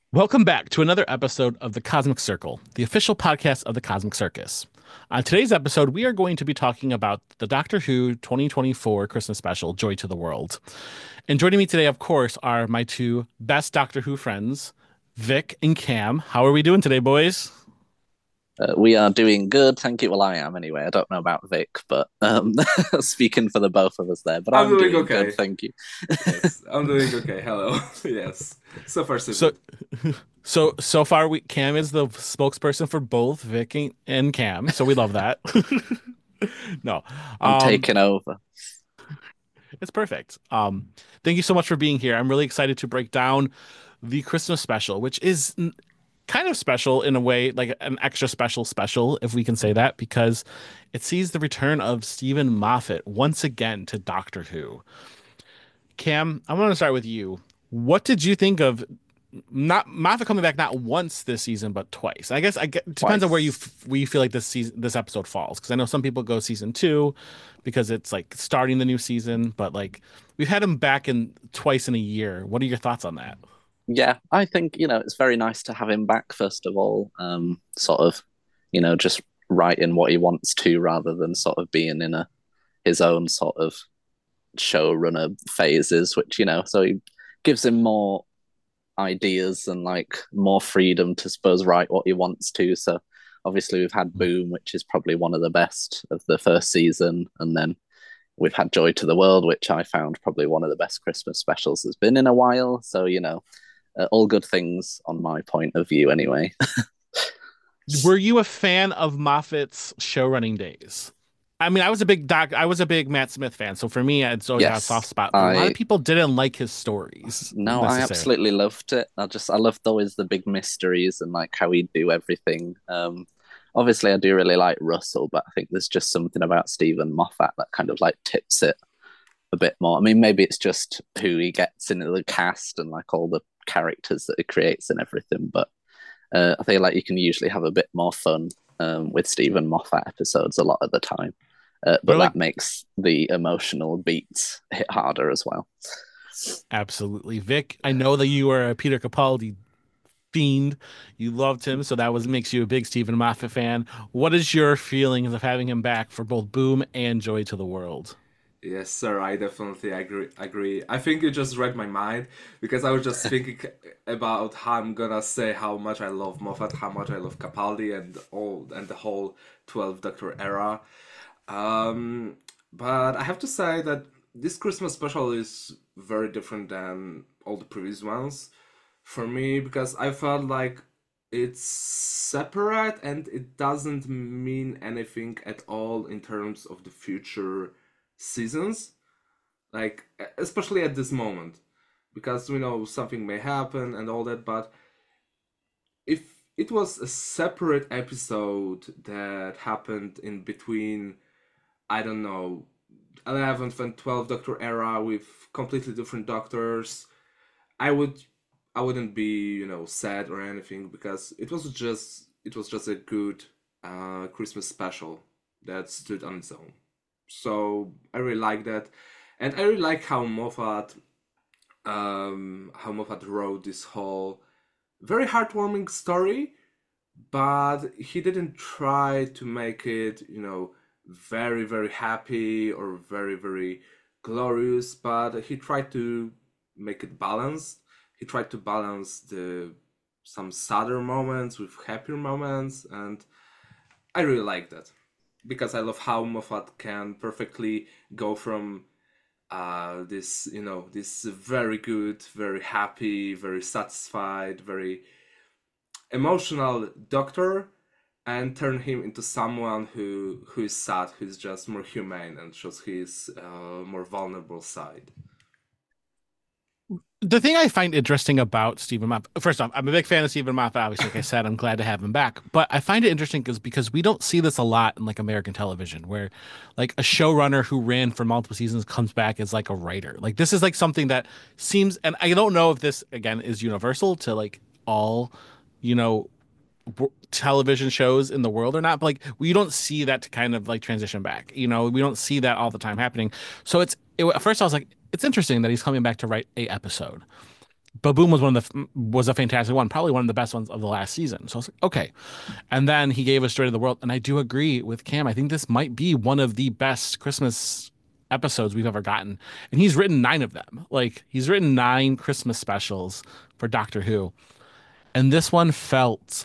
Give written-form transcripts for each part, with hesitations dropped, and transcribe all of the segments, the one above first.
Welcome back to another episode of The Cosmic Circle, the official podcast of the Cosmic Circus. On today's episode, we are going to be talking about the Doctor Who 2024 Christmas special, Joy to the World. And joining me today, of course, are my two best Doctor Who friends, Vic and Cam. How are we doing today, boys? We are doing good, thank you. Well, I am anyway. I don't know about Vic, but speaking for the both of us there, but I'm I'm doing doing good, okay. thank you. Yes, I'm doing okay. Hello. Yes. So far, so So, good. so far, Cam is the spokesperson for both Vic and Cam, so we love that. No, I'm um, taking over. it's perfect. Thank you so much for being here. I'm really excited to break down the Christmas special, which is kind of special in a way, like an extra special, if we can say that, because it sees the return of Stephen Moffat once again to Doctor Who. Cam, I want to start with you. What did you think of not Moffat coming back not once this season but twice? I guess it depends on Twice. where you feel like this episode falls, because I know some people go season two because it's like starting the new season, but like we've had him back in twice in a year. What are your thoughts on that? Yeah, I think, it's very nice to have him back, first of all. Sort of, just writing what he wants to rather than sort of being in a his own sort of showrunner phases, which, so he gives him more ideas and like more freedom to suppose write what he wants to. So obviously we've had Boom, which is probably one of the best of the first season, and then we've had Joy to the World, which I found probably one of the best Christmas specials there's been in a while. So all good things on my point of view, anyway. Were you a fan of Moffat's show running days? I mean, I was a big Matt Smith fan, so for me, it's always had a soft Yes, spot. But a lot of I people didn't like his stories no, I necessarily. absolutely loved it. I loved always the big mysteries and like how he'd do everything. Obviously I do really like Russell, but I think there's just something about Stephen Moffat that kind of like tips it a bit more. I mean, maybe it's just who he gets into the cast and like all the characters that he creates and everything, but I feel like you can usually have a bit more fun with Stephen Moffat episodes a lot of the time. They're But like that makes the emotional beats hit harder as well. absolutely Vic. I know that you are a Peter Capaldi fiend. You loved him, so that was makes you a big Stephen Moffat fan. What is your feelings of having him back for both Boom and Joy to the World? Yes, sir. I definitely agree. I think you just read my mind because I was just thinking about how I'm gonna say how much I love Moffat, how much I love Capaldi, and the whole 12 Doctor era. Um, but I have to say that this Christmas special is very different than all the previous ones for me because I felt like it's separate and it doesn't mean anything at all in terms of the future seasons, like especially at this moment, because we know something may happen and all that. But if it was a separate episode that happened in between, I don't know, 11th and 12th Doctor era with completely different doctors, I would I wouldn't be, sad or anything because it was just a good Christmas special that stood on its own. So I really like that, and I really like how Moffat wrote this whole very heartwarming story, but he didn't try to make it, very very happy or very very glorious, but he tried to make it balanced. He tried to balance the some sadder moments with happier moments, and I really like that because I love how Moffat can perfectly go from this very good, very happy, very satisfied, very emotional doctor, and turn him into someone who is sad, who's just more humane and shows his more vulnerable side. The thing I find interesting about Stephen Moffat, first off, I'm a big fan of Stephen Moffat. Obviously, like I said, I'm glad to have him back. But I find it interesting because we don't see this a lot in like American television, where like a showrunner who ran for multiple seasons comes back as like a writer. Like this is like something that seems, and I don't know if this again is universal to like all, you know, television shows in the world or not. But like we don't see that to kind of like transition back. We don't see that all the time happening. So at first I was like, it's interesting that he's coming back to write a episode. Baboon was a fantastic one, probably one of the best ones of the last season. So I was like, okay. And then he gave us Joy to the World, and I do agree with Cam. I think this might be one of the best Christmas episodes we've ever gotten. And he's written 9 of them. Like he's written 9 Christmas specials for Doctor Who, and this one felt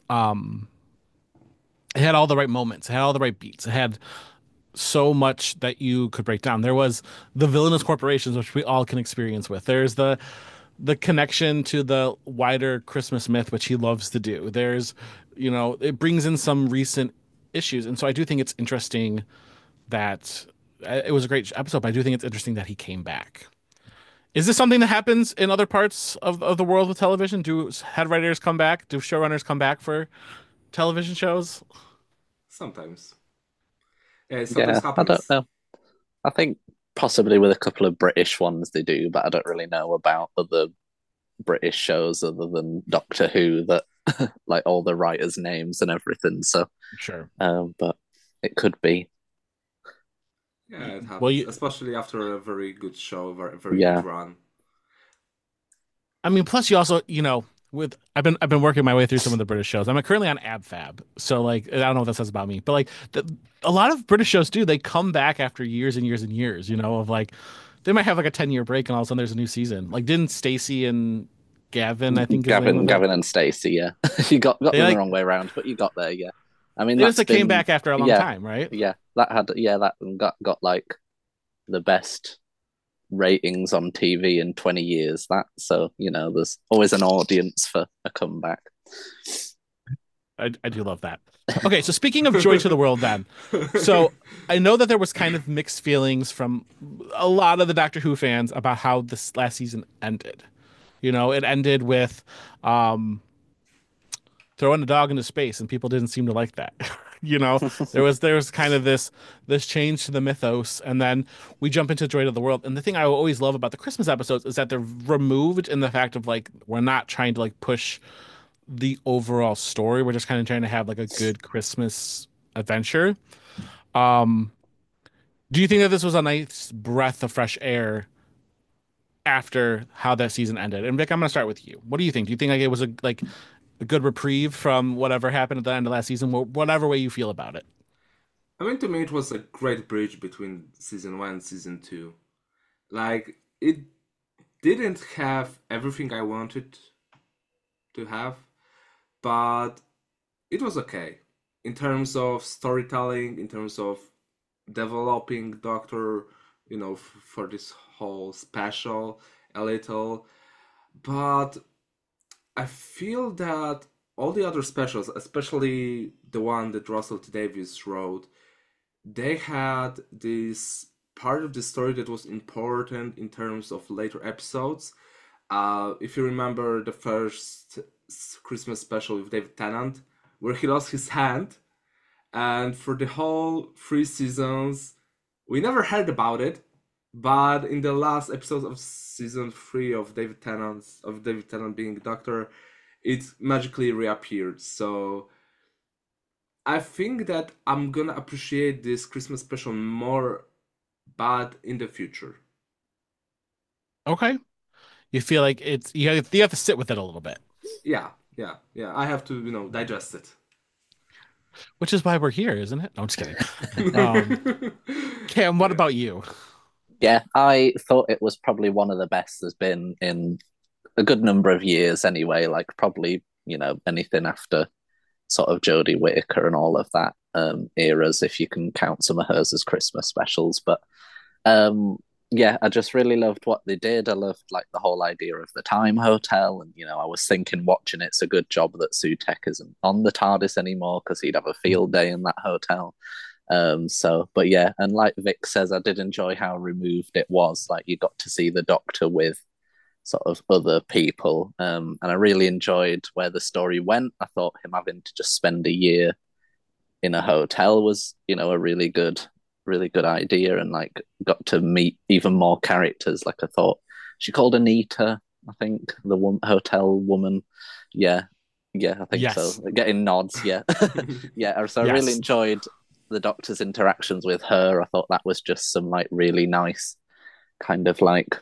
it had all the right moments, it had all the right beats, it had so much that you could break down. There was the villainous corporations, which we all can experience with. There's the connection to the wider Christmas myth, which he loves to do. There's, it brings in some recent issues. And so I do think it's interesting that it was a great episode, but I do think it's interesting that he came back. Is this something that happens in other parts of the world with television? Do head writers come back? Do showrunners come back for television shows? Sometimes. Yeah, it Yeah, sometimes I don't happens. know. I think possibly with a couple of British ones they do, but I don't really know about other British shows other than Doctor Who that like all the writers' names and everything. So, Sure. but it could be. Yeah, it Well, happens, especially after a very good show, very very good Yeah, run. I mean, plus you also, with I've been working my way through some of the British shows. I'm currently on AbFab, so like I don't know what that says about me, but like a lot of British shows do. They come back after years and years and years. Of like they might have like a 10-year break, and all of a sudden there's a new season. Like didn't Stacey and Gavin, I think is the name Gavin, of it. Gavin and Stacey. Yeah, you got They them the like wrong way around, but you got there. Yeah, I mean they just that's like, came been back after a long yeah, time, right? yeah. That got like the best ratings on TV in 20 years. That so there's always an audience for a comeback. I do love that. Okay, so speaking of Joy to the World, then, so I know that there was kind of mixed feelings from a lot of the Doctor Who fans about how this last season ended. It ended with um, throwing a dog into space, and people didn't seem to like that. you know, there was kind of this change to the mythos, and then we jump into Joy to the World. And the thing I always love about the Christmas episodes is that they're removed in the fact of like we're not trying to like push the overall story. We're just kind of trying to have like a good Christmas adventure. Um, do you think that this was a nice breath of fresh air after how that season ended? And Vic, I'm gonna start with you. What do you think? Do you think like it was a good reprieve from whatever happened at the end of last season? Whatever way you feel about it. I mean, to me, it was a great bridge between season one and season two. Like, it didn't have everything I wanted to have, but it was okay in terms of storytelling, in terms of developing Doctor, for this whole special a little. But I feel that all the other specials, especially the one that Russell T Davies wrote, they had this part of the story that was important in terms of later episodes. If you remember the first Christmas special with David Tennant, where he lost his hand, and for the whole 3 seasons, we never heard about it. But in the last episode of season 3 of David Tennant being Doctor, it magically reappeared. So I think that I'm gonna appreciate this Christmas special more, but in the future. Okay. You feel like you have to sit with it a little bit, Yeah, yeah, yeah. I have to, digest it. which is why we're here, isn't it? No, I'm just kidding. Um, Cam, what Yeah. about you? Yeah, I thought it was probably one of the best there's been in a good number of years anyway, like probably, anything after sort of Jodie Whittaker and all of that eras, if you can count some of hers as Christmas specials. But um, yeah, I just really loved what they did. I loved like the whole idea of the time hotel, and I was thinking watching it's a good job that Sutek isn't on the TARDIS anymore because he'd have a field day in that hotel. So, but yeah, and like Vic says, I did enjoy how removed it was. Like you got to see the Doctor with sort of other people, and I really enjoyed where the story went. I thought him having to just spend a year in a hotel was, a really good idea, and like got to meet even more characters. Like I thought she called Anita, I think hotel woman. Yeah, yeah, I think so. Yes. Getting nods. Yeah, yeah. So I really Yes. enjoyed the Doctor's interactions with her. I thought that was just some like really nice kind of like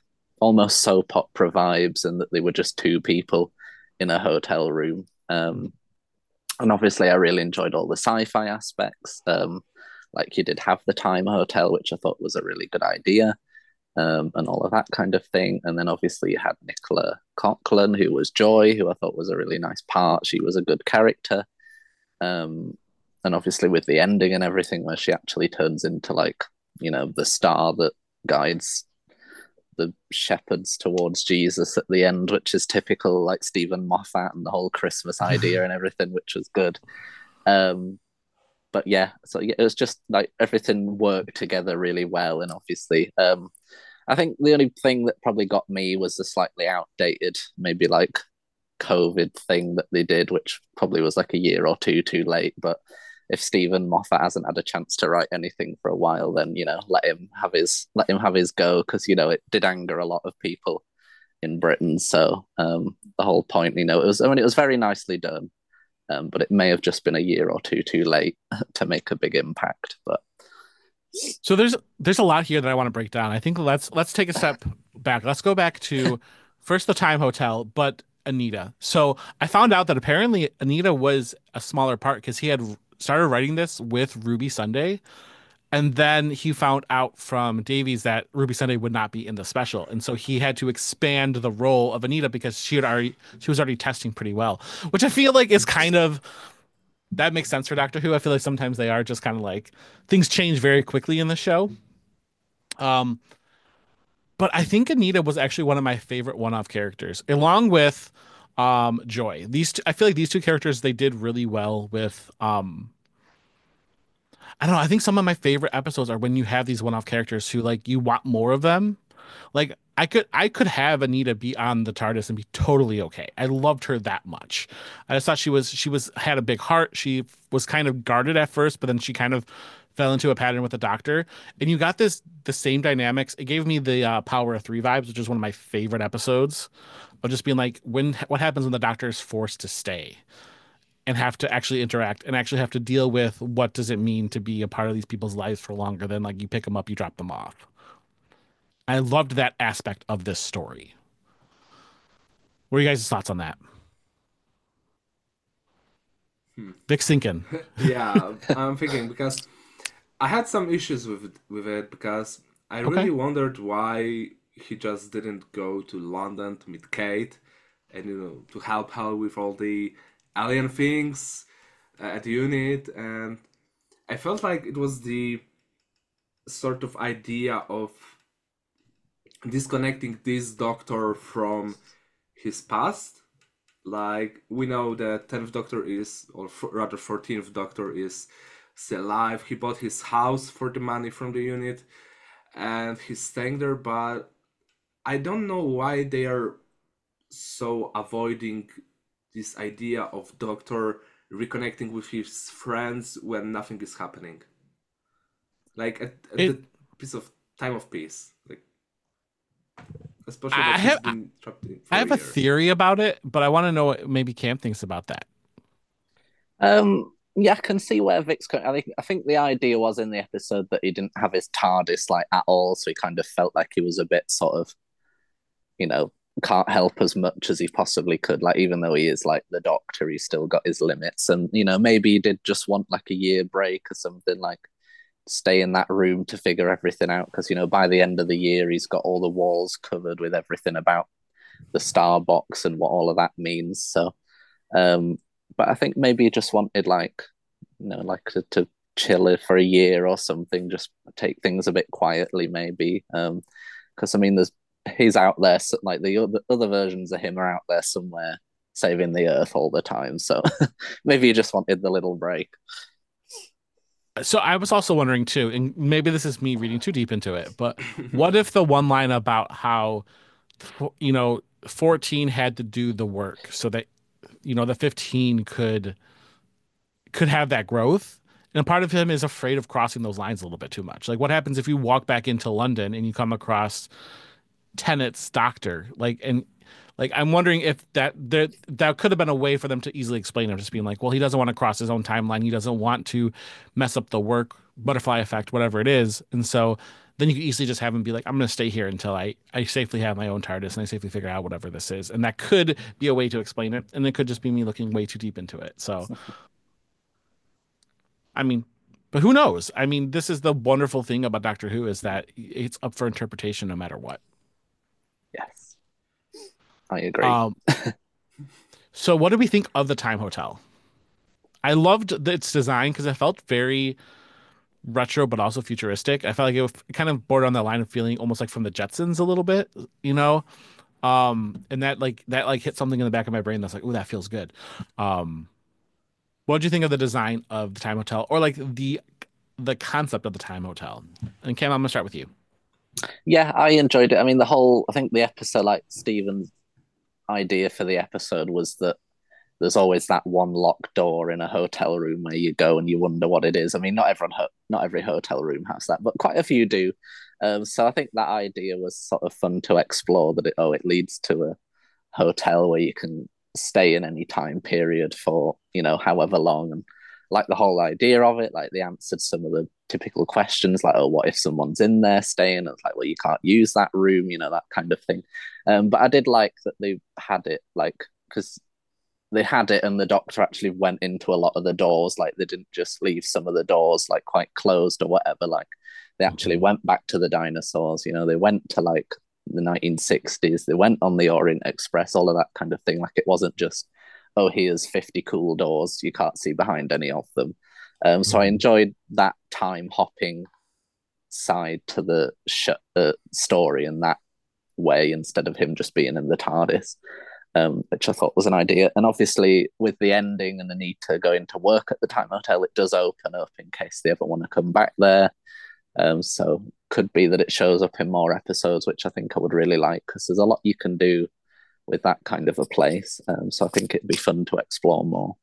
almost soap opera vibes, and that they were just two people in a hotel room. And obviously, I really enjoyed all the sci-fi aspects. Like you did have the Time Hotel, which I thought was a really good idea, and all of that kind of thing. And then obviously you had Nicola Coughlan, who was Joy, who I thought was a really nice part. She was a good character. Um, and obviously with the ending and everything, where she actually turns into like, the star that guides the shepherds towards Jesus at the end, which is typical like Stephen Moffat and the whole Christmas idea and everything, which was good. Um, but yeah, so yeah, it was just like everything worked together really well, and obviously, I think the only thing that probably got me was the slightly outdated, maybe like COVID thing that they did, which probably was like a year or two too late. But if Stephen Moffat hasn't had a chance to write anything for a while, then let him have his go, because it did anger a lot of people in Britain. So the whole point, it was very nicely done, but it may have just been a year or two too late to make a big impact. But So there's a lot here that I want to break down. I think let's take a step back. Let's go back to first the Time Hotel, but Anita. So I found out that apparently Anita was a smaller part because he had started writing this with Ruby Sunday, and then he found out from Davies that Ruby Sunday would not be in the special, and so he had to expand the role of Anita because she was already testing pretty well, which I feel like is kind of that makes sense for Doctor Who. I feel like sometimes they are just kind of like things change very quickly in the show. Um, but I think Anita was actually one of my favorite one-off characters, along with Joy. I feel like these two characters they did really well with. I don't know. I think some of my favorite episodes are when you have these one-off characters who like you want more of them. Like I could have Anita be on the TARDIS and be totally okay. I loved her that much. I just thought she was had a big heart. She was kind of guarded at first, but then she kind of fell into a pattern with the Doctor. And you got the same dynamics. It gave me the Power of Three vibes, which is one of my favorite episodes of just being like what happens when the Doctor is forced to stay and have to actually interact and actually have to deal with what does it mean to be a part of these people's lives for longer than like you pick them up, you drop them off. I loved that aspect of this story. What are you guys' thoughts on that? Hmm. Vic Sinkin. Yeah, I'm thinking because I had some issues with it because I Okay. really wondered why he just didn't go to London to meet Kate and to help her with all the alien things at the unit. And I felt like it was the sort of idea of disconnecting this doctor from his past. Like we know that 10th Doctor is, or rather 14th Doctor is still alive. He bought his house for the money from the unit, and he's staying there. But I don't know why they are so avoiding this idea of Doctor reconnecting with his friends when nothing is happening. Like at It the piece of time of peace, like especially I that he's have been trapped in I for a have a year. theory about it, but I want to know what maybe Cam thinks about that. yeah, I can see where Vic's coming. I think the idea was in the episode that he didn't have his TARDIS like at all, so he kind of felt like he was a bit sort of, you know, can't help as much as he possibly could. Like even though he is like the Doctor, he's still got his limits, and maybe he did just want like a year break or something, like stay in that room to figure everything out. Because by the end of the year, he's got all the walls covered with everything about the star box and what all of that means. So um, but I think maybe he just wanted like, like to chill it for a year or something, just take things a bit quietly, maybe. Because I mean, he's out there, like the other versions of him are out there somewhere saving the Earth all the time. So maybe he just wanted the little break. So I was also wondering too, and maybe this is me reading too deep into it, but what if the one line about how 14 had to do the work so that the 15 could have that growth. And part of him is afraid of crossing those lines a little bit too much. Like, what happens if you walk back into London and you come across Tennant's doctor? I'm wondering if that could have been a way for them to easily explain it, just being like, well, he doesn't want to cross his own timeline. He doesn't want to mess up the work, butterfly effect, whatever it is. And so then you could easily just have him be like, I'm going to stay here until I safely have my own TARDIS and I safely figure out whatever this is. And that could be a way to explain it. And it could just be me looking way too deep into it. So, I mean, but who knows? I mean, this is the wonderful thing about Doctor Who is that it's up for interpretation no matter what. Yes, I agree. Um, so what do we think of the Time Hotel? I loved its design because it felt very retro, but also futuristic. I felt like it was kind of bordered on the line of feeling almost like from the Jetsons a little bit, you know? And that hit something in the back of my brain that's like, oh, that feels good. Um, what did you think of the design of the Time Hotel or like the concept of the Time Hotel? And Cam, I'm gonna start with you. Yeah, I enjoyed it. I mean, the whole, I think the episode, like Stephen's idea for the episode was that there's always that one locked door in a hotel room where you go and you wonder what it is. I mean, not every hotel room has that, but quite a few do. So I think that idea was sort of fun to explore. That it leads to a hotel where you can stay in any time period for however long, and like the whole idea of it, like they answered some of the typical questions, like, oh, what if someone's in there staying? And it's like, well, you can't use that room, that kind of thing. But I did like that they had it, like, because they had it and the doctor actually went into a lot of the doors, like they didn't just leave some of the doors like quite closed or whatever. Like they actually went back to the dinosaurs, they went to like the 1960s, they went on the Orient Express, all of that kind of thing. Like it wasn't just, oh, here's 50 cool doors, you can't see behind any of them. So I Mhm. enjoyed that time hopping side to the story in that way, instead of him just being in the TARDIS, which I thought was an idea. And obviously, with the ending and the need to go into work at the Time Hotel, it does open up in case they ever want to come back there. So could be that it shows up in more episodes, which I think I would really like, because there's a lot you can do with that kind of a place. So I think it'd be fun to explore more.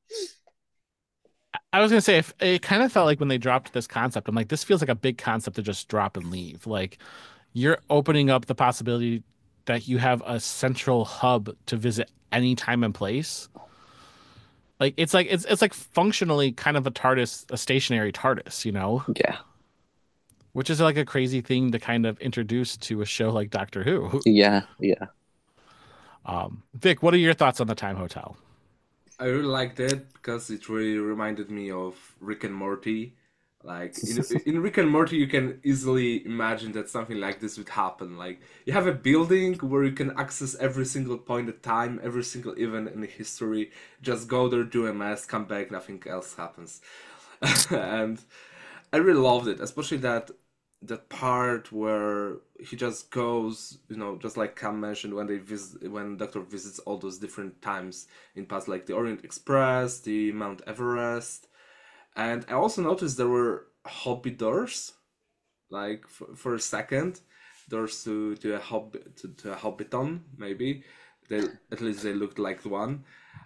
I was gonna say if it kind of felt like when they dropped this concept, I'm like, this feels like a big concept to just drop and leave. Like you're opening up the possibility that you have a central hub to visit any time and place. Like it's like functionally kind of a TARDIS, a stationary TARDIS, Yeah, which is like a crazy thing to kind of introduce to a show like Doctor Who. yeah, yeah. Vic, what are your thoughts on the Time Hotel? I really liked it because it really reminded me of Rick and Morty. Like in Rick and Morty, you can easily imagine that something like this would happen. Like you have a building where you can access every single point of time, every single event in history. Just go there, do a mess, come back, nothing else happens. And I really loved it, especially that part where he just goes, just like Cam mentioned, when Doctor visits all those different times in past, like the Orient Express, the Mount Everest, and I also noticed there were hobby doors, like for a second, doors to a hobbiton maybe. They at least they looked like one,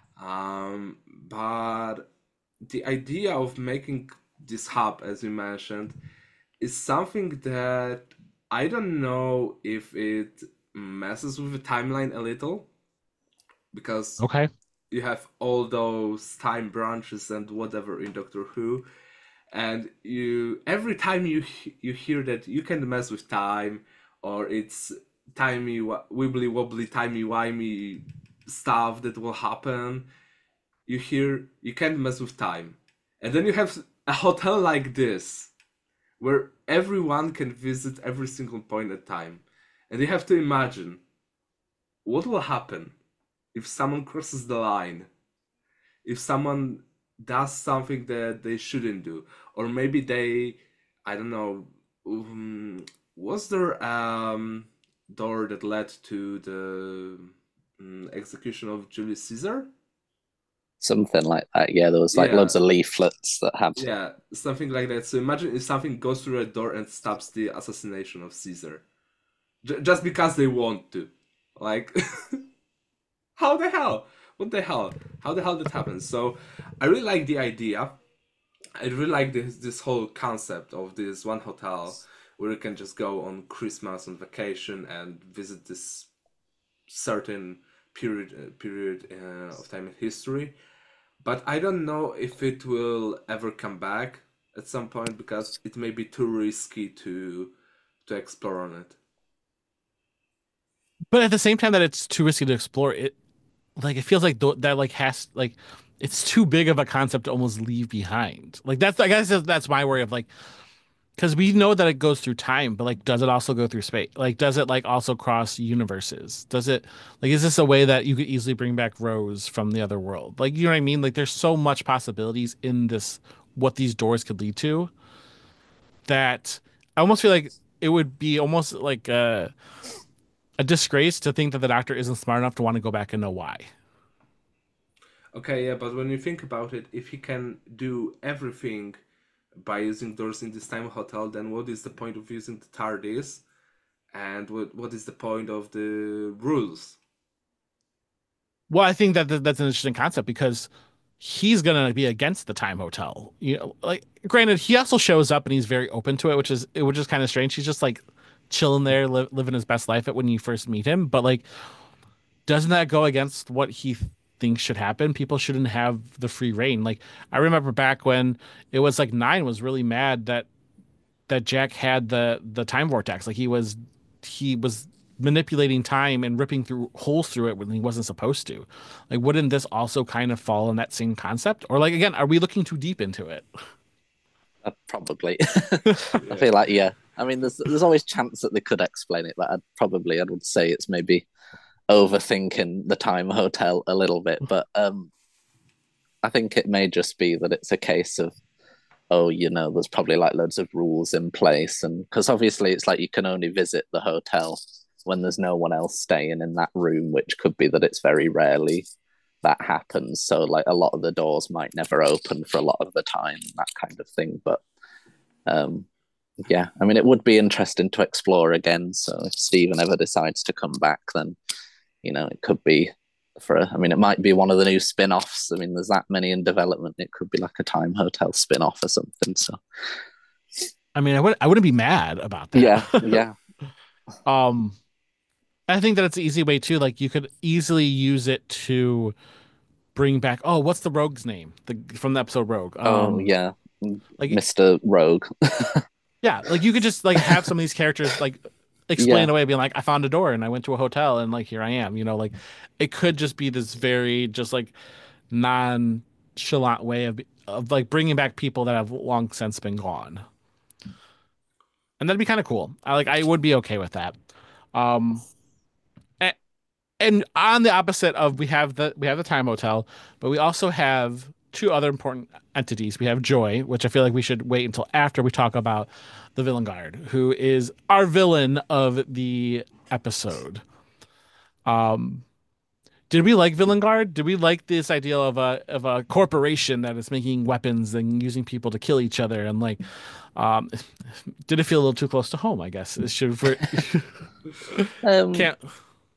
but the idea of making this hub, as you mentioned, is something that I don't know if it messes with the timeline a little, because Okay. you have all those time branches and whatever in Doctor Who, and you every time you hear that you can mess with time, or it's wibbly wobbly timey wimey stuff that will happen, you hear you can't mess with time, and then you have a hotel like this where everyone can visit every single point at time. And you have to imagine what will happen if someone crosses the line, if someone does something that they shouldn't do, or maybe I don't know, was there door that led to the execution of Julius Caesar? Something like that. Yeah, there was like Yeah, loads of leaflets that had. yeah, something like that. So imagine if something goes through a door and stops the assassination of Caesar. Just because they want to. Like, how the hell? What the hell? How the hell that happens? So, I really like the idea. I really like this whole concept of this one hotel where you can just go on Christmas on vacation and visit this certain period of time in history. But I don't know if it will ever come back at some point, because it may be too risky to explore on it. But at the same time that it's too risky to explore it, like it feels like that like has like it's too big of a concept to almost leave behind. Like that's I guess that's my worry of like because we know that it goes through time, but like does it also go through space? Like does it like also cross universes? Does it like is this a way that you could easily bring back Rose from the other world? Like you know what I mean? Like there's so much possibilities in this what these doors could lead to that I almost feel like it would be almost like a disgrace to think that the doctor isn't smart enough to want to go back and know why. Okay, yeah, but when you think about it, if he can do everything by using doors in this time hotel, then what is the point of using the TARDIS? And what is the point of the rules? Well, I think that that's an interesting concept because he's gonna be against the time hotel. You know, like granted, he also shows up and he's very open to it, which is kind of strange. He's just like chilling there, living his best life at when you first meet him. But like, doesn't that go against what he thinks should happen? People shouldn't have the free reign. Like I remember back when it was like Nine was really mad that Jack had the time vortex. Like he was manipulating time and ripping through holes through it when he wasn't supposed to. Like, wouldn't this also kind of fall in that same concept? Or like again, are we looking too deep into it? Probably. I Yeah. feel like yeah. I mean, there's always chance that they could explain it, but I would say it's maybe overthinking the time hotel a little bit. But I think it may just be that it's a case of oh, there's probably like loads of rules in place, and because obviously it's like you can only visit the hotel when there's no one else staying in that room, which could be that it's very rarely that happens. So like a lot of the doors might never open for a lot of the time, that kind of thing. But um, yeah, I mean, it would be interesting to explore again. So if Stephen ever decides to come back, then it could be I mean, it might be one of the new spin-offs. I mean, there's that many in development. It could be like a time hotel spin-off or something. So I mean, I wouldn't be mad about that. yeah, yeah, um, I think that it's an easy way too. Like you could easily use it to bring back. Oh, what's the Rogue's name? The from the episode Rogue. oh yeah, Like Mr. Rogue. yeah, like you could just like have some of these characters like explain Yeah, away, being like, I found a door and I went to a hotel and like here I am. You know, like it could just be this very just like nonchalant way of like bringing back people that have long since been gone, and that'd be kind of cool. I would be okay with that. Um, a- and on the opposite of we have the time hotel, but we also have two other important entities. We have Joy, which I feel like we should wait until after we talk about the villain guard, who is our villain of the episode. Um, did we like Villain Guard? Did we like this idea of a corporation that is making weapons and using people to kill each other? And like, um, did it feel a little too close to home? I guess it should for um, can't.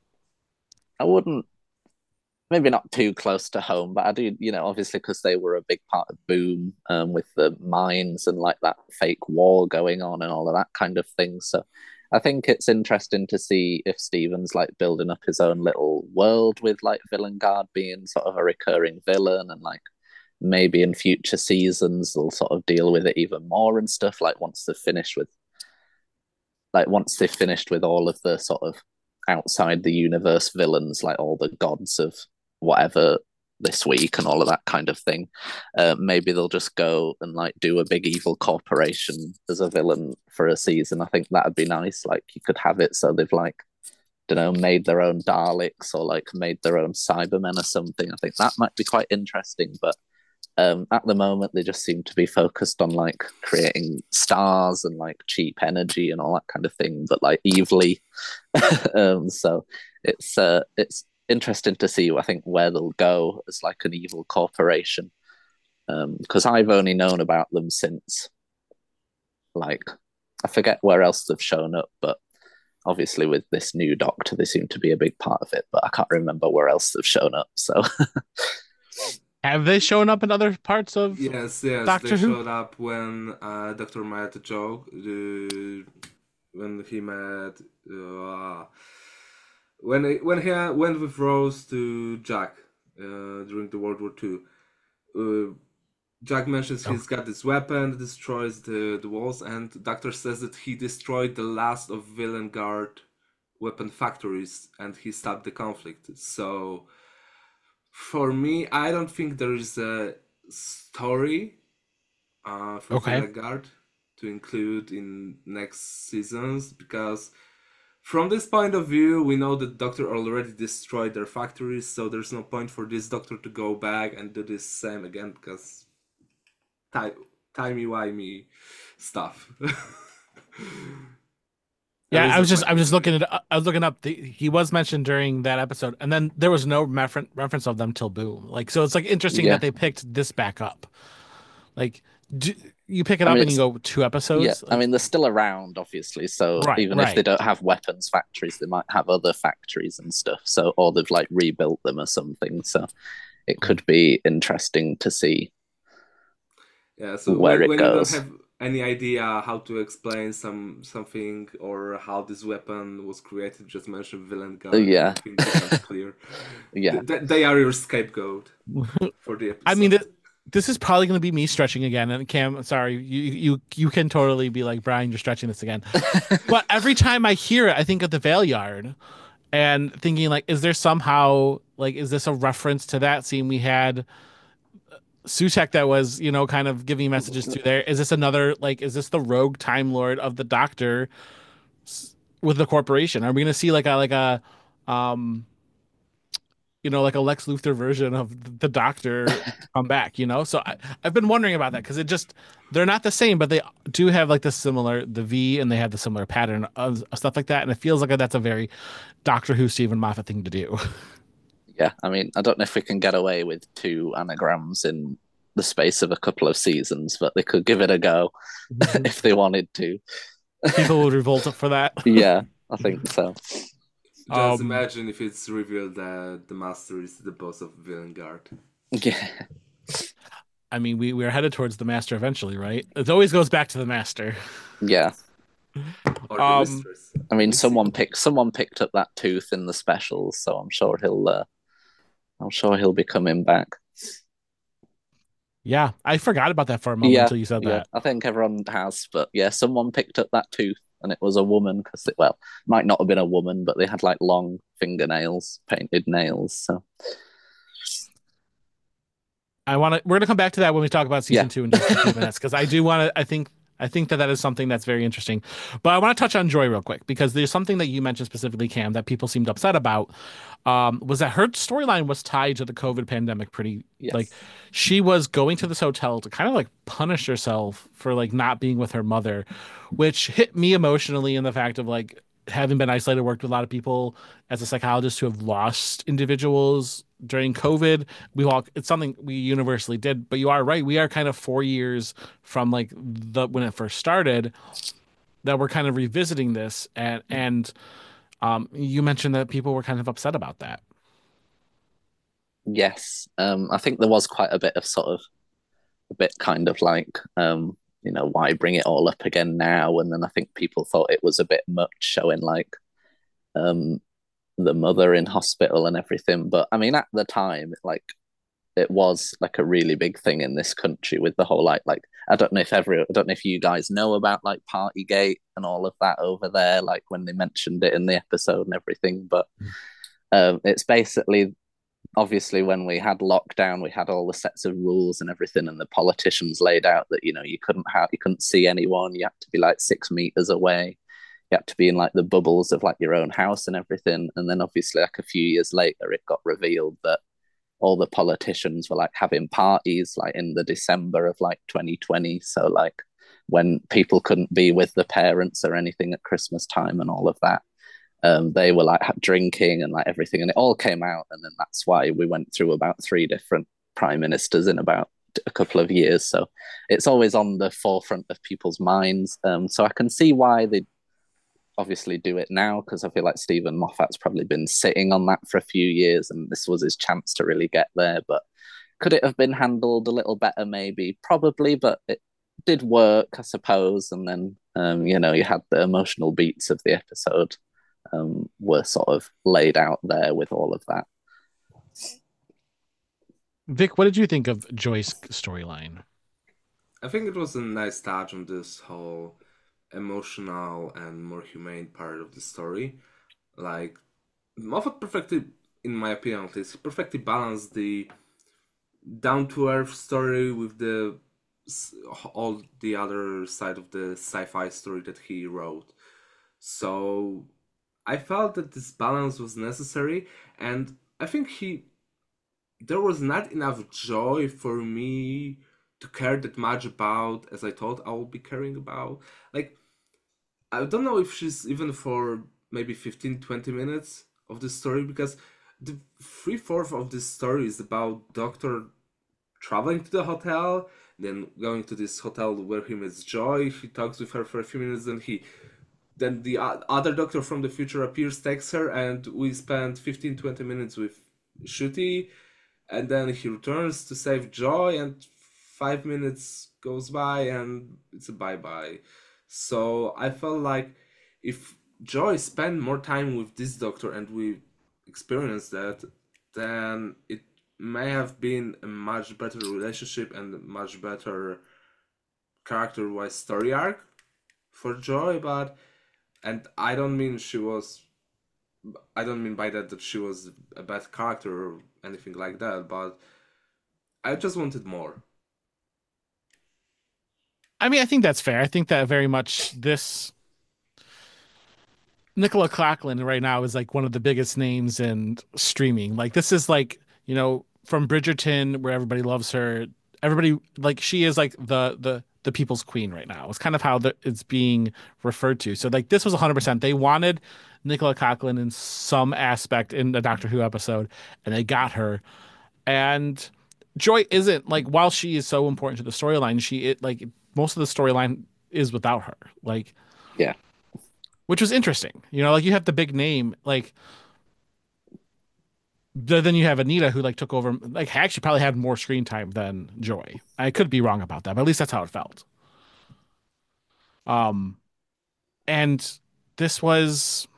I wouldn't. Maybe not too close to home, but I do, obviously because they were a big part of Boom, with the mines and like that fake war going on and all of that kind of thing. So I think it's interesting to see if Steven's like building up his own little world with like Villain Guard being sort of a recurring villain, and like maybe in future seasons they'll sort of deal with it even more and stuff. Once they've finished with all of the sort of outside the universe villains, like all the gods of whatever this week and all of that kind of thing. Maybe they'll just go and like do a big evil corporation as a villain for a season. I think that'd be nice. Like you could have it so they've like, don't know, made their own Daleks or like made their own Cybermen or something. I think that might be quite interesting. But at the moment, they just seem to be focused on like creating stars and like cheap energy and all that kind of thing, but like evilly. So it's interesting to see, I think, where they'll go as like an evil corporation. Because I've only known about them since like I forget where else they've shown up, but obviously with this new Doctor, they seem to be a big part of it. But I can't remember where else they've shown up. So Have they shown up in other parts of Yes, yes, they Doctor Who? showed up when Doctor met Joe, when he met, when he went with Rose to Jack during the World War II. Jack mentions Oh, he's got this weapon that destroys the walls, and the Doctor says that he destroyed the last of Villain Guard weapon factories and he stopped the conflict. So for me, I don't think there is a story for okay. Villain Guard to include in next seasons because from this point of view, we know that Doctor already destroyed their factories, so there's no point for this Doctor to go back and do this same again because ti- timey-wimey stuff. At Yeah, least that's my I was just opinion. looking at I was looking up he was mentioned during that episode, and then there was no reference of them till Boom. Like, so it's like interesting that Yeah, they picked this back up. Like, do, you pick it I up mean and you it's go two yeah. episodes. I Like, mean they're still around, obviously. So right, even if they right. don't have weapons factories, they might have other factories and stuff. So or they've like rebuilt them or something. So it Mm. could be interesting to see Yeah, so where it when you don't goes. have any idea how to explain something or how this weapon was created, just mention Villain Guard and Yeah, things becomes clear. yeah, They are your scapegoat for the I mean, episode. this is probably going to be me stretching again. And Cam, sorry, you can totally be like, Brian, you're stretching this again. But every time I hear it, I think of the Veil Yard and thinking like, is there somehow like, is this a reference to that scene we had Sutek that was, kind of giving messages through there? Is this another like, is this the rogue Time Lord of the Doctor with the corporation? Are we going to see um, like a Lex Luthor version of the Doctor come back? So I've been wondering about that because they're not the same, but they do have like the V, and they have the similar pattern of stuff like that, and it feels like that's a very Doctor Who Stephen Moffat thing to do. yeah. I mean, I don't know if we can get away with two anagrams in the space of a couple of seasons, but they could give it a go if they wanted to. People would revolt for that. Yeah, I think so. Just um, imagine if it's revealed that the Master is the boss of Villain Guard. Yeah, I mean, we're headed towards the Master eventually, right? It always goes back to the Master. yeah. Or the Um, Mistress. I mean, We see. someone picked up that tooth in the specials, so I'm sure he'll be coming back. yeah, I forgot about that for a moment Yeah, until you said yeah. that. I think everyone has, but yeah, someone picked up that tooth, and it was a woman because well, might not have been a woman, but they had like long fingernails, painted nails. So We're gonna come back to that when we talk about yeah, season two in just a few minutes because I do want to. I think that is something that's very interesting. But I want to touch on Joy real quick because there's something that you mentioned specifically, Cam, that people seemed upset about. Was that her storyline was tied to the COVID pandemic pretty like yes, she was going to this hotel to kind of like punish herself for like not being with her mother, which hit me emotionally in the fact of like having been isolated, worked with a lot of people as a psychologist who have lost individuals during COVID. It's something we universally did, but you are right. We are kind of 4 years from like the when it first started that we're kind of revisiting this, and you mentioned that people were kind of upset about that. yes. I think there was quite a bit of sort of a bit kind of like why bring it all up again now? And then I think people thought it was a bit much showing like um the mother in hospital and everything. But I mean, at the time, like it was like a really big thing in this country with the whole like I don't know if you guys know about like Partygate and all of that over there, like when they mentioned it in the episode and everything. But it's basically obviously when we had lockdown, we had all the sets of rules and everything, and the politicians laid out that you couldn't see anyone, you had to be like 6 meters away, you had to be in like the bubbles of like your own house and everything. And then obviously like a few years later it got revealed that all the politicians were like having parties like in the December of like 2020. So like when people couldn't be with the parents or anything at Christmas time and all of that, they were like drinking and like everything, and it all came out. And then that's why we went through about three different prime ministers in about a couple of years. So it's always on the forefront of people's minds. So I can see why they obviously do it now, because I feel like Stephen Moffat's probably been sitting on that for a few years and this was his chance to really get there. But could it have been handled a little better? Maybe, probably, but it did work, I suppose. And then, you had the emotional beats of the episode were sort of laid out there with all of that. Vic, what did you think of Joy's storyline? I think it was a nice touch on this whole emotional and more humane part of the story. Like Moffat perfectly, in my opinion, at least, perfectly balanced the down to earth story with the all the other side of the sci-fi story that he wrote. So I felt that this balance was necessary, and I think he there was not enough joy for me to care that much about as I thought I would be caring about. Like I don't know if she's even for maybe 15-20 minutes of the story because the three-fourths of this story is about Doctor traveling to the hotel, then going to this hotel where he meets Joy. He talks with her for a few minutes, then the other Doctor from the future appears, takes her, and we spend 15-20 minutes with Shruti, and then he returns to save Joy, and 5 minutes goes by, and it's a bye bye. So I felt like if Joy spent more time with this Doctor and we experienced that, then it may have been a much better relationship and a much better character-wise story arc for Joy. But and I don't mean by that she was a bad character or anything like that, but I just wanted more. I mean, I think that's fair. I think that very much this Nicola Clacklin right now is like one of the biggest names in streaming. Like this is like, from Bridgerton where everybody loves her. Everybody like she is like the people's queen right now. It's kind of how it's being referred to. So like this was 100%. They wanted Nicola Coughlan in some aspect in the Doctor Who episode and they got her. And Joy isn't like while she is so important to the storyline, like most of the storyline is without her. Like Yeah. which was interesting. Like you have the big name, like then you have Anita who like took over, like actually probably had more screen time than Joy. I could be wrong about that, but at least that's how it felt. Um, and this was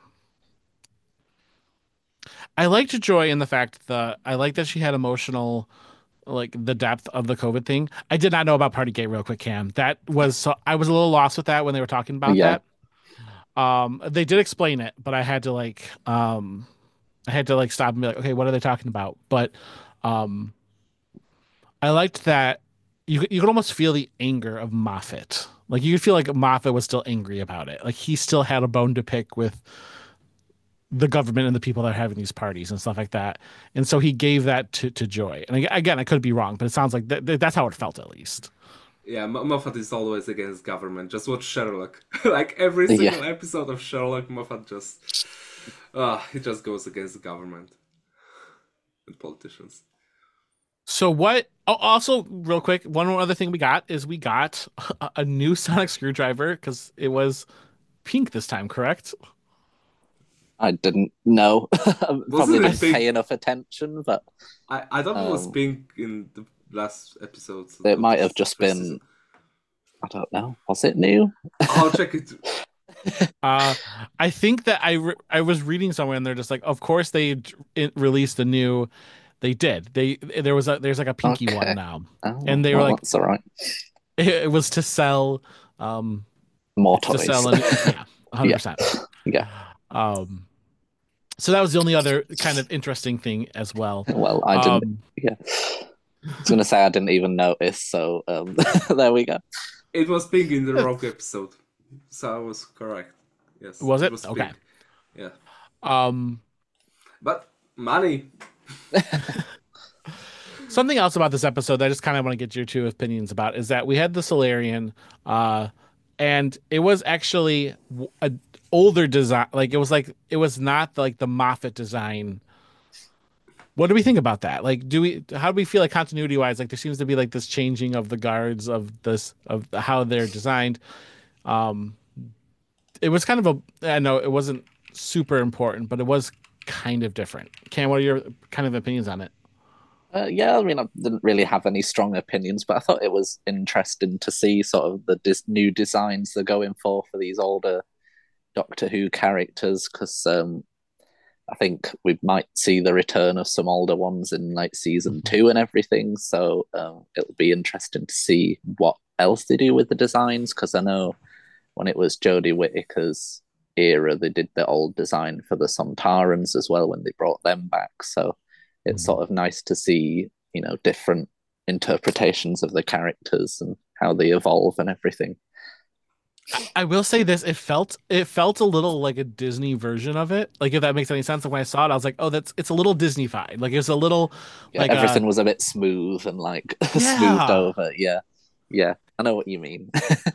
I liked Joy in the fact that I like that she had emotional like the depth of the COVID thing. I did not know about Partygate real quick, Cam. That was so I was a little lost with that when they were talking about Yeah. that. They did explain it, but I had to like stop and be like, okay, what are they talking about? But um I liked that you could almost feel the anger of Moffat. Like you could feel like Moffat was still angry about it. Like he still had a bone to pick with the government and the people that are having these parties and stuff like that. And so he gave that to Joy. And again, I could be wrong, but it sounds like that's how it felt at least. Yeah, Moffat is always against government. Just watch Sherlock. Like every Yeah. single episode of Sherlock, Moffat just he just goes against the government and politicians. So what? Oh, also, real quick, one more other thing we got a new sonic screwdriver because it was pink this time, correct? I didn't know. Probably Wasn't it didn't pay pink? enough attention, but I thought it was um, pink in the last episodes it of might this have just first season. been. I don't know. Was it new? I'll check it. Uh, I think that I was reading somewhere and they're just like, of course released a new. They did. There's like a pinky one Okay. now, Oh, and they were well, like, that's all right. it was to sell, um, More to toys. sell a new, yeah, Yeah. 100%. Yeah. Um, so that was the only other kind of interesting thing as well. Well, I didn't. Um, Yeah. I was gonna say I didn't even notice. So there we go. It was pink in the Rogue episode, so I was correct. Yes, was it it? was Okay. pink. Yeah, Um, but money. Something else about this episode that I just kind of want to get your two opinions about is that we had the Solarian, uh, and it was actually a older design. Like it was not like the Moffat design. What do we think about that? Like, how do we feel like continuity wise? Like, there seems to be like this changing of the guards of how they're designed. Um, it was kind of I know it wasn't super important, but it was kind of different. Cam, what are your kind of opinions on it? Yeah, I mean, I didn't really have any strong opinions, but I thought it was interesting to see sort of the new designs they're going for these older Doctor Who characters because I think we might see the return of some older ones in like season Mhm. two and everything. So it'll be interesting to see what else they do with the designs, because I know when it was Jodie Whittaker's era, they did the old design for the Sontarans as well when they brought them back. So it's Mhm. sort of nice to see, different interpretations of the characters and how they evolve and everything. I will say this, it felt a little like a Disney version of it. Like if that makes any sense. And when I saw it, I was like, oh, it's a little Disney-fied. Like it's a little Yeah, like everything was a bit smooth and like smoothed yeah. over. Yeah, yeah, I know what you mean.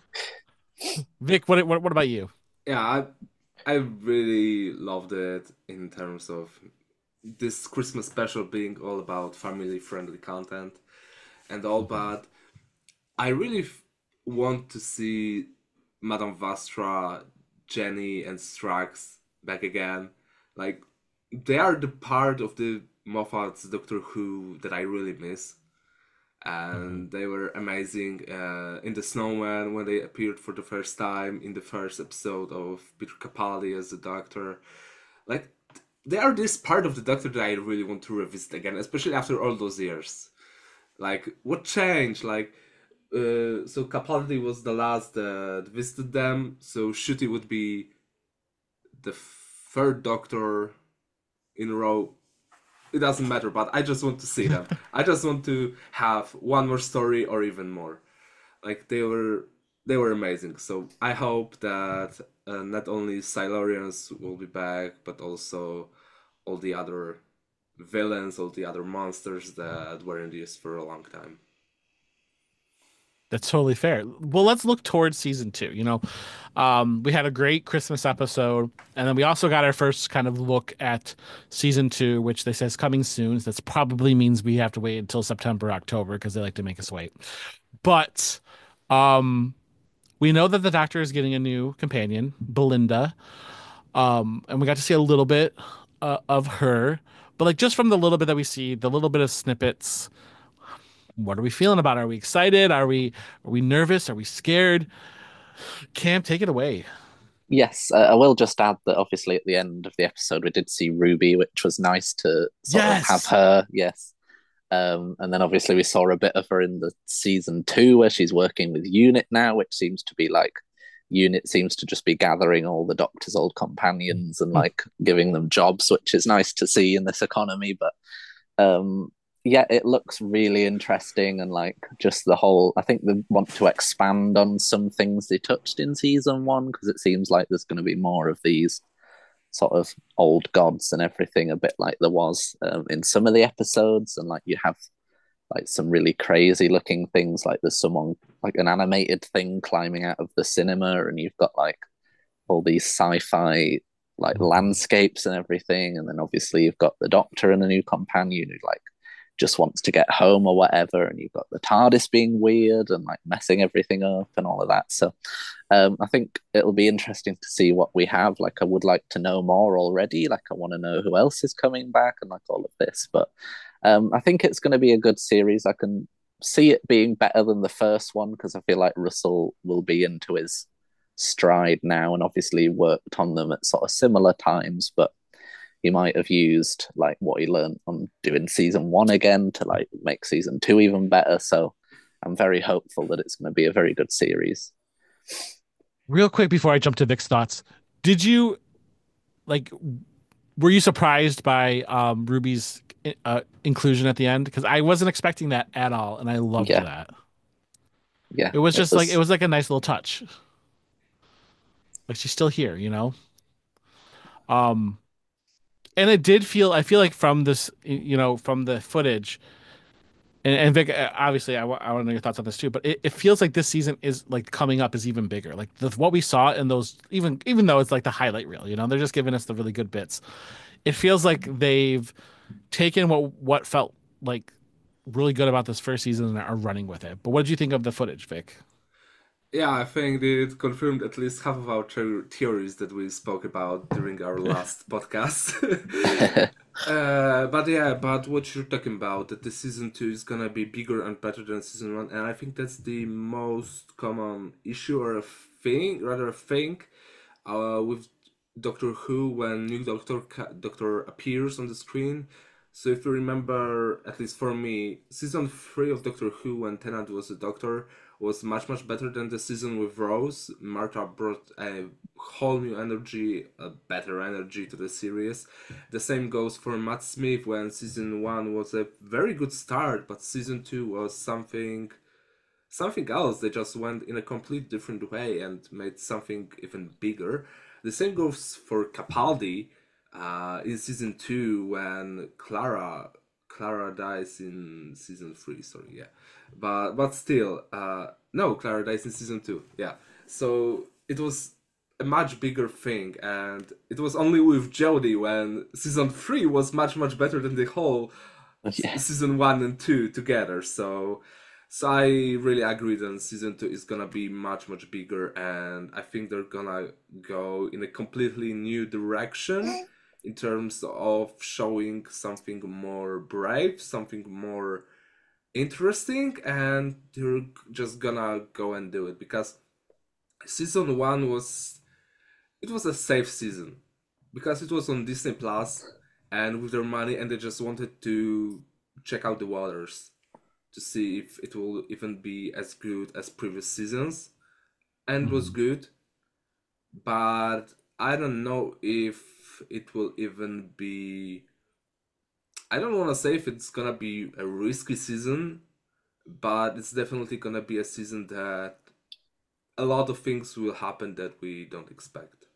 Vic, what about you? Yeah, I really loved it in terms of this Christmas special being all about family friendly content and all, but I really want to see Madame Vastra, Jenny, and Strax back again. Like, they are the part of the Moffat's Doctor Who that I really miss. Mhm. And they were amazing in The Snowman when they appeared for the first time in the first episode of Peter Capaldi as the Doctor. Like, they are this part of the Doctor that I really want to revisit again, especially after all those years. Like, what changed? Like, so Capaldi was the last that visited them, so Shooty would be the third Doctor in a row. It doesn't matter, but I just want to see them. I just want to have one more story or even more. Like, they were amazing. So I hope that not only Silurians will be back, but also all the other villains, all the other monsters that weren't used for a long time. That's totally fair. Well, let's look towards season two. We had a great Christmas episode, and then we also got our first kind of look at season two, which they says coming soon. So that probably means we have to wait until September, October, because they like to make us wait. But um, we know that the Doctor is getting a new companion, Belinda, and we got to see a little bit of her. But like just from the little bit that we see, the little bit of snippets, what are we feeling about it? Are we excited? Are we nervous? Are we scared? Cam, take it away. Yes, I will just add that obviously at the end of the episode we did see Ruby, which was nice to sort of have Yes. her. Yes. And then obviously we saw a bit of her in the season two where she's working with Unit now, which seems to be like Unit seems to just be gathering all the Doctor's old companions and like giving them jobs, which is nice to see in this economy. But um, yeah, it looks really interesting and like just the whole. I think they want to expand on some things they touched in season one because it seems like there's going to be more of these sort of old gods and everything, a bit like there was in some of the episodes, and like you have like some really crazy looking things, like there's someone like an animated thing climbing out of the cinema, and you've got like all these sci-fi like Mhm. landscapes and everything, and then obviously you've got the Doctor and a new companion who like just wants to get home or whatever, and you've got the TARDIS being weird and like messing everything up and all of that. So I think it'll be interesting to see what we have. Like, I would like to know more already. Like, I want to know who else is coming back and like all of this. But I think it's going to be a good series. I can see it being better than the first one because I feel like Russell will be into his stride now and obviously worked on them at sort of similar times. But he might have used like what he learned on doing season one again to like make season two even better. So I'm very hopeful that it's going to be a very good series. Real quick before I jump to Vic's thoughts, did you like were you surprised by Ruby's inclusion at the end? Because I wasn't expecting that at all, and I loved Yeah, that. yeah, It was it just like it was. was like a nice little touch. Like she's still here. Um, and it did feel I feel like from this, from the footage, and Vic, obviously, I want to know your thoughts on this too. But it feels like this season is like coming up is even bigger. Like what we saw in those, even though it's like the highlight reel, they're just giving us the really good bits. It feels like they've taken what felt like really good about this first season and are running with it. But what did you think of the footage, Vic? Yeah, I think it confirmed at least half of our theories that we spoke about during our last podcast. But yeah, but what you're talking about, that the season two is gonna be bigger and better than season one, and I think that's the most common issue or a thing, rather a thing, with Doctor Who when new Doctor appears on the screen. So if you remember, at least for me, season three of Doctor Who when Tennant was a Doctor was much better than the season with Rose. Martha brought a whole new energy, a better energy to the series. The same goes for Matt Smith when season one was a very good start, but season two was something else. They just went in a complete different way and made something even bigger. The same goes for Capaldi in season two when Clara dies in season three. Sorry, yeah, but still, no, Clara dies in season two. Yeah, so it was a much bigger thing, and it was only with Jodie when season three was much better than the whole Yeah. season one and two together. So I really agree that season two is gonna be much bigger, and I think they're gonna go in a completely new direction in terms of showing something more brave, something more interesting, and they're just gonna go and do it because season one was a safe season because it was on Disney Plus and with their money, and they just wanted to check out the waters to see if it will even be as good as previous seasons, and was Mhm. good, but I don't know if it will even be. I don't want to say if it's gonna be a risky season, but it's definitely gonna be a season that a lot of things will happen that we don't expect.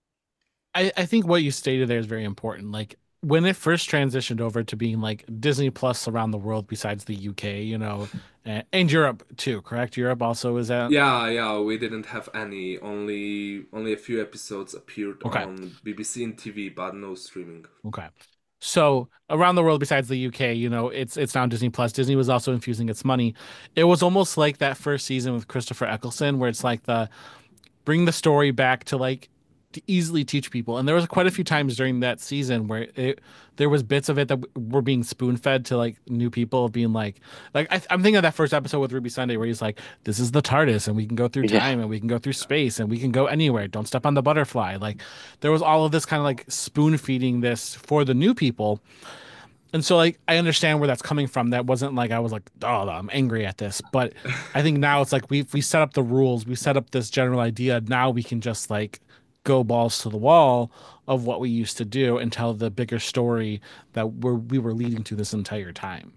I think what you stated there is very important. Like when it first transitioned over to being like Disney Plus around the world besides the UK, and Europe too, correct? Europe also is at Yeah, we didn't have any. Only a few episodes appeared okay. on BBC and TV, but no streaming. Okay. So around the world besides the UK, it's now Disney Plus. Disney was also infusing its money. It was almost like that first season with Christopher Eccleston, where it's like the bring the story back to like to easily teach people. And there was quite a few times during that season where there was bits of it that were being spoon fed to like new people, being I'm thinking of that first episode with Ruby Sunday where he's like, "This is the TARDIS, and we can go through Yeah. time, and we can go through space, and we can go anywhere. Don't step on the butterfly." Like there was all of this kind of like spoon feeding this for the new people, and so like I understand where that's coming from. That wasn't like I was like, oh, I'm angry at this. But I think now it's like we set up the rules, we set up this general idea. Now we can just like go balls to the wall of what we used to do and tell the bigger story that we were leading to this entire time.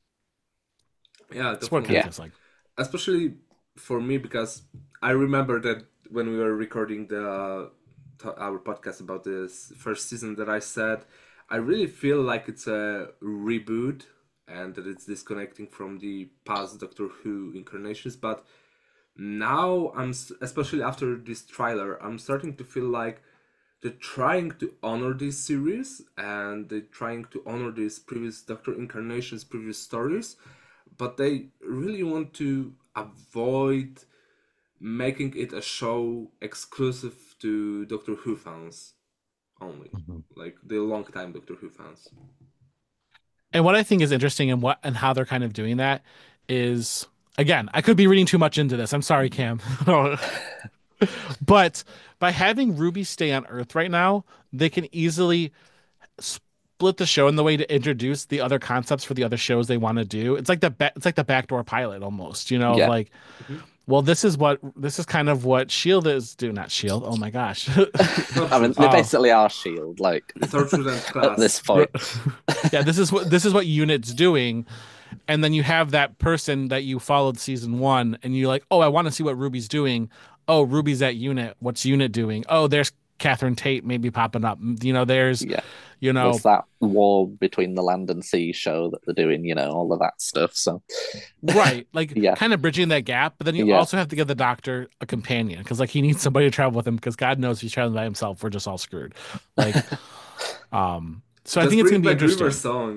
Yeah, That's what it kind of definitely. Yeah. feels like. Especially for me because I remember that when we were recording our podcast about this first season that I said I really feel like it's a reboot and that it's disconnecting from the past Doctor Who incarnations, but now especially after this trailer, I'm starting to feel like they're trying to honor this series and they're trying to honor these previous Doctor incarnations, previous stories, but they really want to avoid making it a show exclusive to Doctor Who fans only, Mhm. like the long time Doctor Who fans. And what I think is interesting and what and how they're kind of doing that is again, I could be reading too much into this. I'm sorry, Cam. But by having Ruby stay on Earth right now, they can easily split the show in the way to introduce the other concepts for the other shows they want to do. It's like the backdoor pilot almost, of Yeah. like, Mhm. well, this is kind of what Shield is doing, not Shield. Oh my gosh. I mean, Torchwood, they Oh, basically are Shield, like Torchwood and at this Class. point. yeah, this is what Unit's doing, and then you have that person that you followed season one, and you're like, oh, I want to see what Ruby's doing. Oh, Ruby's at Unit. What's Unit doing? Oh, there's Catherine Tate maybe popping up. There's, Yeah. you There's know, that war between the land and sea show that they're doing, all of that stuff. So right, like yeah, kind of bridging that gap. But then you yeah. also have to give the Doctor a companion because like he needs somebody to travel with him because God knows if he's traveling by himself, we're just all screwed. Like, so I Just think it's bring gonna be back River interesting. Song.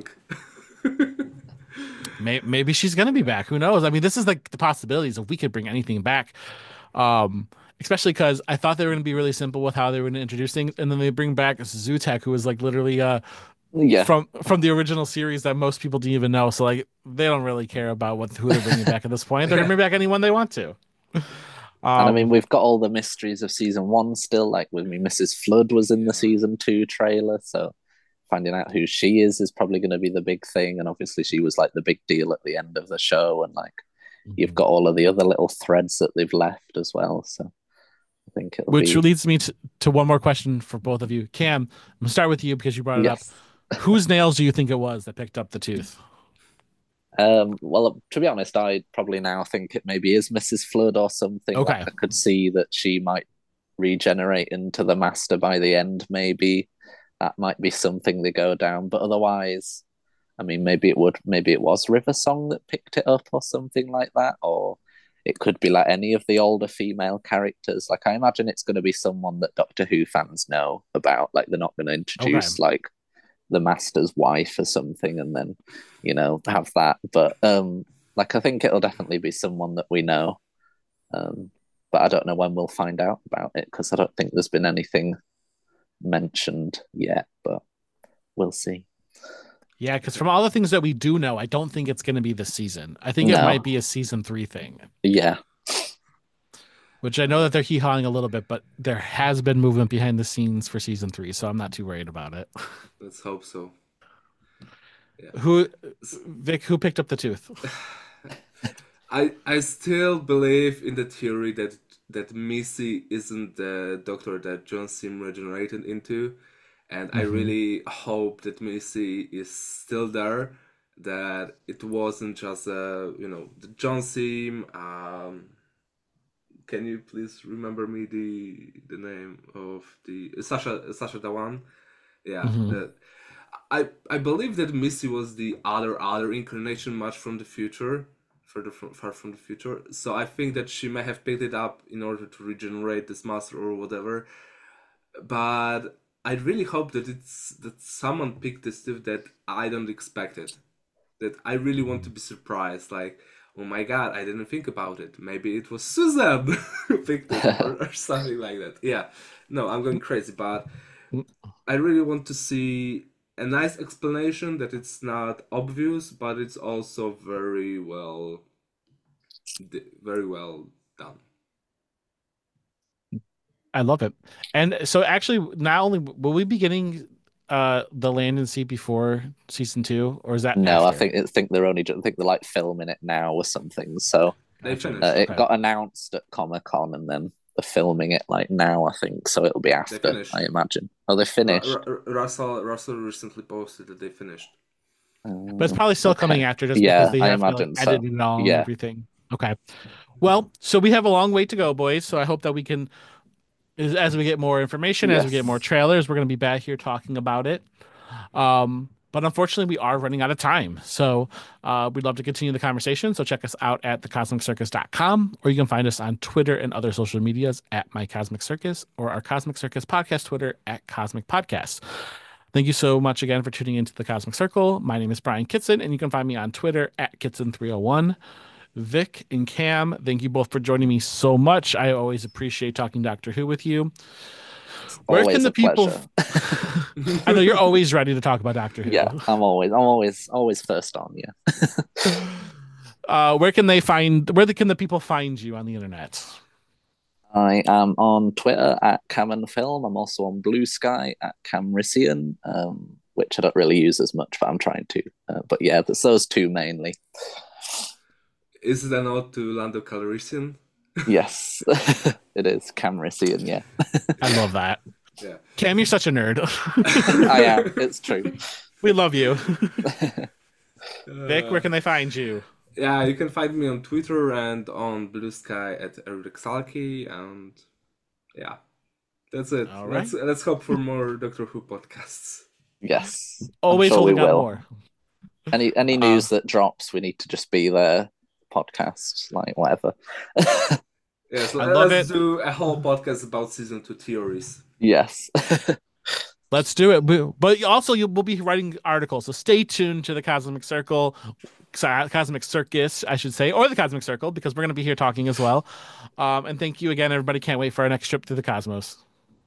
Maybe she's gonna be back. Who knows? I mean, this is like the possibilities if we could bring anything back. Um, Especially because I thought they were gonna be really simple with how they were gonna introduce things, and then they bring back Zutek, who was like literally Yeah. from the original series that most people didn't even know. So like they don't really care about who they're bringing back at this point. They're gonna Yeah, bring back anyone they want to. And I mean, we've got all the mysteries of season 1 still. Like with me, Mrs. Flood was in the season 2 trailer, so finding out who she is probably going to be the big thing. And obviously, she was like the big deal at the end of the show, and like you've got all of the other little threads that they've left as well. So I think which leads me to one more question for both of you. Cam, I'm gonna start with you because you brought it up. Whose nails do you think it was that picked up the tooth? Well, to be honest, I probably now think it maybe is Mrs. Flood or something. Okay. Like I could see that she might regenerate into the Master by the end. Maybe that might be something they go down. But otherwise, I mean, maybe it was River Song that picked it up or something like that, or it could be like any of the older female characters. Like I imagine it's going to be someone that Doctor Who fans know about. Like they're not going to introduce like the Master's wife or something and then, have that. But like I think it'll definitely be someone that we know. But I don't know when we'll find out about it because I don't think there's been anything mentioned yet, but we'll see. Yeah, because from all the things that we do know, I don't think it's going to be this season. I think it might be a season 3 thing. Yeah. Which I know that they're hee-hawing a little bit, but there has been movement behind the scenes for season 3, so I'm not too worried about it. Let's hope so. Yeah. Vic, who picked up the tooth? I still believe in the theory that Missy isn't the doctor that John Sim regenerated into. And I really hope that Missy is still there, that it wasn't just the John Sim. Can you please remember me the name of the Sasha Dhawan? Yeah, I believe that Missy was the other incarnation much from the future, far from the future. So I think that she may have picked it up in order to regenerate this master or whatever. But I really hope that someone picked this stuff that I don't expect it. That I really want to be surprised. Like, oh my god, I didn't think about it. Maybe it was Susan who picked it or something like that. Yeah. No, I'm going crazy, but I really want to see a nice explanation that it's not obvious, but it's also very well done. I love it. And so actually not only will we be getting the Land and Sea before season 2, or is that no after? I think they're like filming it now or something, so they finished. It got announced at Comic-Con and then they're filming it like now, I think, so it'll be after, I imagine. They finished. Russell recently posted that they finished, but it's probably still coming after, just because they have to edit it all and everything. Okay, well, so we have a long way to go, boys, so I hope that we can, as we get more information, as we get more trailers, we're going to be back here talking about it. But unfortunately, we are running out of time. So we'd love to continue the conversation. So check us out at thecosmiccircus.com, or you can find us on Twitter and other social medias at My Cosmic Circus, or our Cosmic Circus podcast Twitter at Cosmic Podcasts. Thank you so much again for tuning into the Cosmic Circle. My name is Brian Kitson, and you can find me on Twitter at Kitson301. Vic and Cam, thank you both for joining me so much. I always appreciate talking Doctor Who with you. Where can the people? I know you're always ready to talk about Doctor Who. Yeah, I'm always first on. Yeah. Where can the people find you on the internet? I am on Twitter at Cam and Film. I'm also on Blue Sky at Camrician, which I don't really use as much, but I'm trying to. But yeah, there's those two mainly. Is it a nod to Lando Calrissian? Yes, it is Camrician. Yeah, I love that. Yeah, Cam, you're such a nerd. I am. It's true. We love you. Vic, where can they find you? Yeah, you can find me on Twitter and on Blue Sky at Eric Salki, and yeah, that's it. All right. Let's hope for more Doctor Who podcasts. Yes, always holding out more. Any news that drops, we need to just be there. Podcast, like whatever. Yeah, so let's do a whole podcast about season 2 theories. Yes. Let's do it. But also, we'll be writing articles, so stay tuned to the Cosmic Circle, Cosmic Circus, I should say, or the Cosmic Circle, because we're going to be here talking as well. And thank you again, everybody. Can't wait for our next trip through the cosmos.